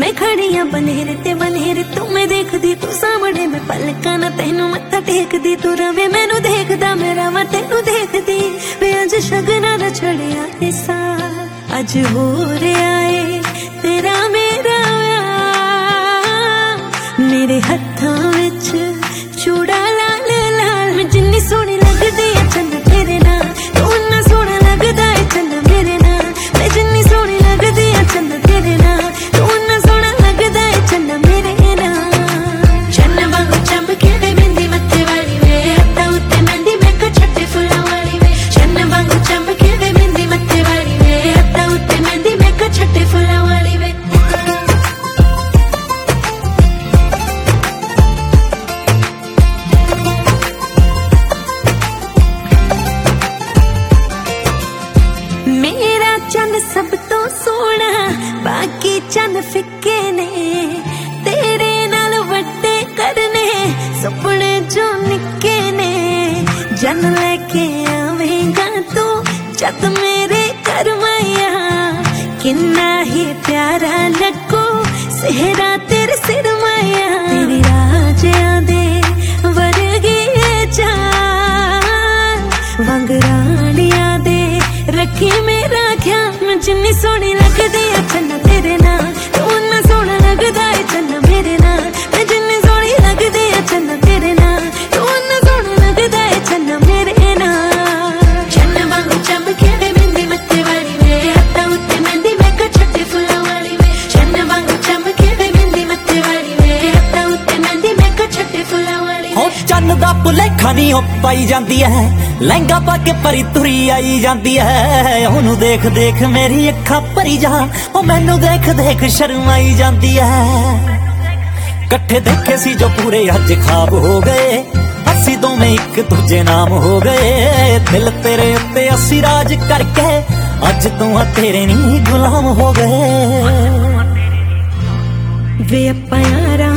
मैं खड़िया बनेरे ते बनेरे तू मैं देखदी तू सामने मैं पलका ना तेनू मत्था टेकदी तू रवे मैनू देखदा मेरा मैं तेनू देखदी वे अज शगना दा छड़िया ऐसा अज हो रहा है तेरा मेरा मेरे हत्थां विच चूड़ा लाल लाल मैं जिन्नी सोहनी लगदी है चंद तेरे नाल तू उन्ना सोहना लगदा है चंद मेरे नाल मैं जिन्नी सोहनी लगदी है चंद तेरे नाल तू उन्ना सोहना लगदा है चंद मेरे नाल चन्न वांगू चमके वे मेहंदी मत्थे वाली वे हत्थां उत्ते मेहंदी मैं को छट्टे फुल्लां वाली वे चन्न वांगू चमके वे मेहंदी मत्थे वाली वे हत्थां उत्ते मेहंदी मैं को छट्टे फुल्लां वाली वे मेरा चंद सब तो सोना बाकी चंद फिक्के ने तेरे नाल वड्डे करने सुपने जो निक्के ने जन लेके आवेगा तू जद मेरे घर माया किन्ना ही प्यारा लगो सेहरा तेरे सिर माया तेरी राजियां दे वर्गी जान वंगरालियां दे रखी मेरा ख्याल मैं जिन्नी सोहनी लगदी है चन्ना तेरे नाल तू उन्ना सोहना लगदा है चन्ना मेरे नाल मैं जिन्नी सोहनी लगदी है चन्ना तेरे नाल तू उन्ना सोहना लगदा है चन्ना मेरे नाल चन्न वांगू चमके वे मेहंदी मत्थे वाली वे हत्थां उत्ते मेहंदी मैं को छट्टे फुल्लां वाली वे चन्न वांगू चमके वे मेहंदी मत्थे वाली वे हत्थां उत्ते मेहंदी मैं को छट्टे फुल्लां वाली हो चन्न दा भुलेखा नहीं हो पाई जांदी है लहंगा पा के परी तुरी आई जाती है ओनू देख देख मेरी अखा भरी जा ओ मैनू देख देख शर्म आई जाती है कट्ठे देखे सी जो पूरे अज खाब हो गए असी दोवें एक दूजे नाम हो गए दिल तेरे उत्ते असी राज करके अज तू तेरे नहीं गुलाम हो गए वे अपना